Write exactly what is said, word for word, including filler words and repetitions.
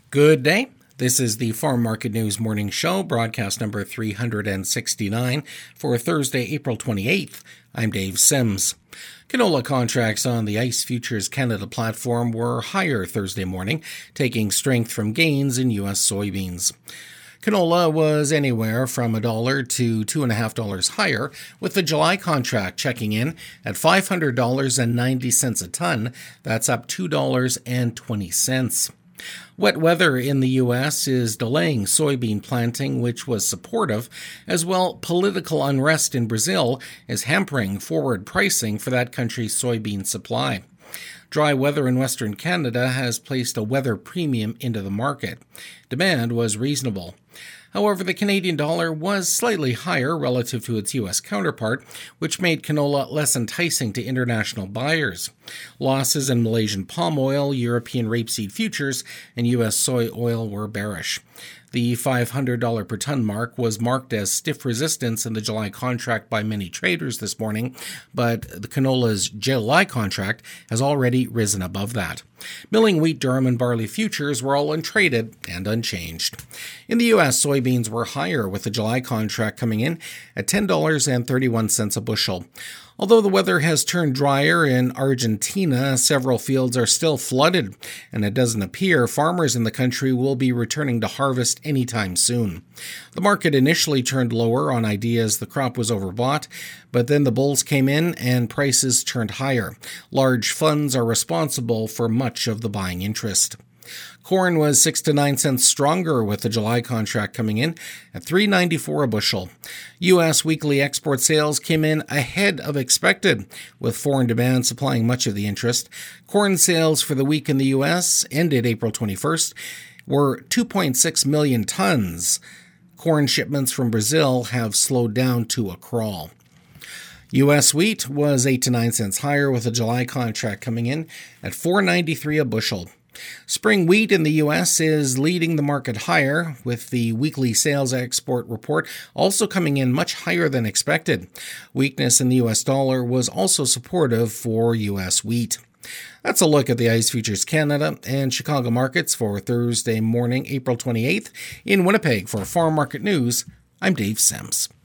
Good day. This is the Farm Market News Morning Show, broadcast number three hundred sixty-nine for Thursday, April twenty-eighth. I'm Dave Sims. Canola contracts on the ICE Futures Canada platform were higher Thursday morning, taking strength from gains in U S soybeans. Canola was anywhere from a dollar to two and a half dollars higher, with the July contract checking in at five hundred dollars and ninety cents a ton. That's up two dollars and twenty cents. Wet weather in the U S is delaying soybean planting, which was supportive, as well political unrest in Brazil is hampering forward pricing for that country's soybean supply. Dry weather in Western Canada has placed a weather premium into the market. Demand was reasonable. However, the Canadian dollar was slightly higher relative to its U S counterpart, which made canola less enticing to international buyers. Losses in Malaysian palm oil, European rapeseed futures, and U S soy oil were bearish. The five hundred dollars per ton mark was marked as stiff resistance in the July contract by many traders this morning, but the canola's July contract has already risen above that. Milling wheat, durum, and barley futures were all untraded and unchanged. In the U S, soybeans were higher, with the July contract coming in at ten dollars and thirty-one cents a bushel. Although the weather has turned drier in Argentina, several fields are still flooded, and it doesn't appear farmers in the country will be returning to harvest anytime soon. The market initially turned lower on ideas the crop was overbought, but then the bulls came in and prices turned higher. Large funds are responsible for much of the buying interest. Corn was six to nine cents stronger, with the July contract coming in at three dollars and ninety-four cents a bushel. U S weekly export sales came in ahead of expected, with foreign demand supplying much of the interest. Corn sales for the week in the U S, ended April twenty-first, were two point six million tons. Corn shipments from Brazil have slowed down to a crawl. U S wheat was eight to nine cents higher, with the July contract coming in at four dollars and ninety-three cents a bushel. Spring wheat in the U S is leading the market higher, with the weekly sales export report also coming in much higher than expected. Weakness in the U S dollar was also supportive for U S wheat. That's a look at the ICE Futures Canada and Chicago markets for Thursday morning, April twenty-eighth. In Winnipeg, for Farm Market News, I'm Dave Sims.